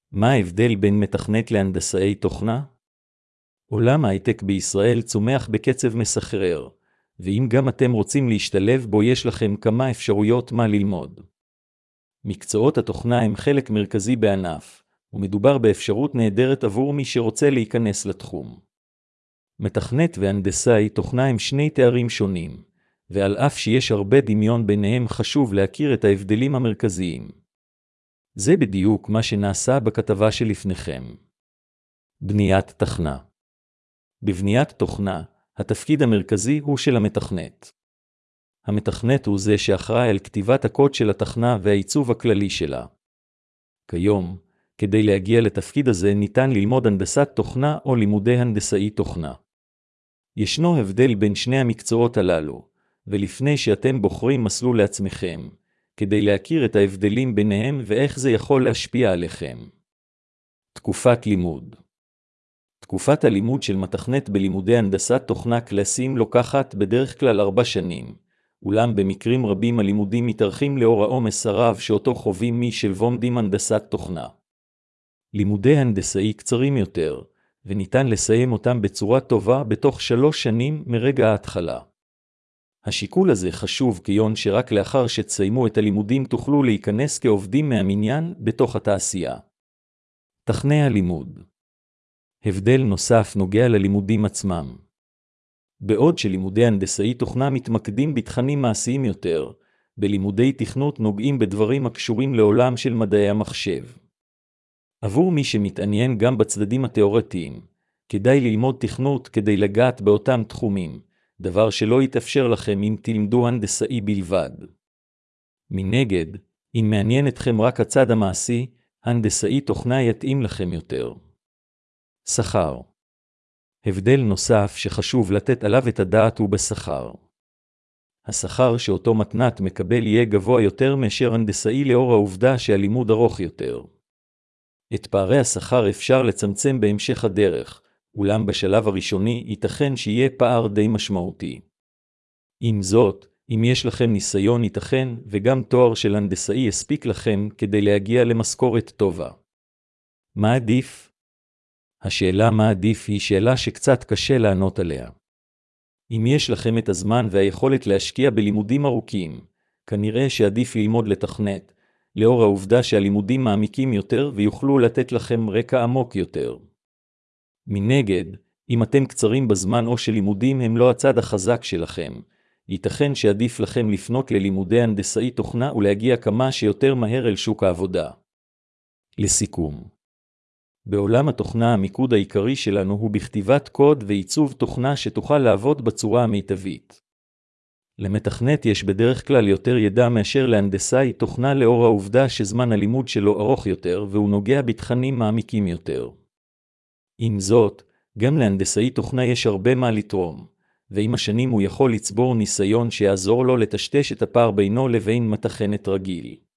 מה ההבדל בין מתכנת להנדסאי תוכנה? עולם ההייטק בישראל צומח בקצב מסחרר, ואם גם אתם רוצים להשתלב בו יש לכם כמה אפשרויות מה ללמוד. מקצועות התוכנה הם חלק מרכזי בענף, ומדובר באפשרות נהדרת עבור מי שרוצה להיכנס לתחום. מתכנת והנדסאי תוכנה הם שני תארים שונים, ועל אף שיש הרבה דמיון ביניהם חשוב להכיר את ההבדלים המרכזיים. זה בדיוק מה שנעשה בכתבה שלפניכם. בניית תוכנה. בבניית תוכנה, התפקיד המרכזי הוא של המתכנת. המתכנת הוא זה שאחראי על כתיבת הקוד של התוכנה והעיצוב הכללי שלה. כיום, כדי להגיע לתפקיד הזה ניתן ללמוד הנדסת תוכנה או לימודי הנדסאי תוכנה. ישנו הבדל בין שני המקצועות הללו, ולפני שאתם בוחרים מסלול לעצמכם, כדי להכיר את ההבדלים ביניהם ואיך זה יכול להשפיע עליכם. תקופת לימוד. תקופת הלימוד של מתכנת בלימודי הנדסת תוכנה קלאסיים לוקחת בדרך כלל 4 שנים, אולם במקרים רבים הלימודים מתארכים לאור העומס הרב שאותו חווים מי שלומדים הנדסת תוכנה. לימודי הנדסאי קצרים יותר, וניתן לסיים אותם בצורה טובה בתוך 3 שנים מרגע ההתחלה. השיקול הזה חשוב כיון שרק לאחר שתסיימו את הלימודים תוכלו להיכנס כעובדים מהמניין בתוך התעשייה. תכני הלימוד. הבדל נוסף נוגע ללימודים עצמם. בעוד שלימודי הנדסאי תוכנה מתמקדים בתכנים מעשיים יותר, בלימודי תכנות נוגעים בדברים הקשורים לעולם של מדעי המחשב. עבור מי שמתעניין גם בצדדים התיאורטיים, כדאי ללמוד תכנות כדי לגעת באותם תחומים, דבר שלא יתאפשר לכם אם תלמדו הנדסאי בלבד. מנגד, אם מעניין אתכם רק הצד המעשי, הנדסאי תוכנה יתאים לכם יותר. שכר. הבדל נוסף שחשוב לתת עליו את הדעת הוא בשכר. השכר שאותו מתכנת מקבל יהיה גבוה יותר מאשר הנדסאי לאור העובדה שהלימוד ארוך יותר. את פערי השכר אפשר לצמצם בהמשך הדרך, אולם בשלב הראשוני ייתכן שיהיה פער די משמעותי. עם זאת, אם יש לכם ניסיון ייתכן וגם תואר של הנדסאי יספיק לכם כדי להגיע למשכורת טובה. מה עדיף? השאלה מה עדיף היא שאלה שקצת קשה לענות עליה. אם יש לכם את הזמן והיכולת להשקיע בלימודים ארוכים, כנראה שעדיף ללמוד לתכנת, לאור העובדה שהלימודים מעמיקים יותר ויוכלו לתת לכם רקע עמוק יותר. מנגד, אם אתם קצרים בזמן או שלימודים הם לא הצד החזק שלכם, ייתכן שעדיף לכם לפנות ללימודי הנדסאי תוכנה ולהגיע כמה שיותר מהר אל שוק העבודה. לסיכום. בעולם התוכנה המיקוד העיקרי שלנו הוא בכתיבת קוד ועיצוב תוכנה שתוכל לעבוד בצורה המיטבית. למתכנת יש בדרך כלל יותר ידע מאשר להנדסאי תוכנה לאור העובדה שזמן הלימוד שלו ארוך יותר והוא נוגע בתכנים מעמיקים יותר. עם זאת, גם להנדסאי תוכנה יש הרבה מה לתרום, ועם השנים הוא יכול לצבור ניסיון שיעזור לו לטשטש את הפער בינו לבין מתכנת רגיל.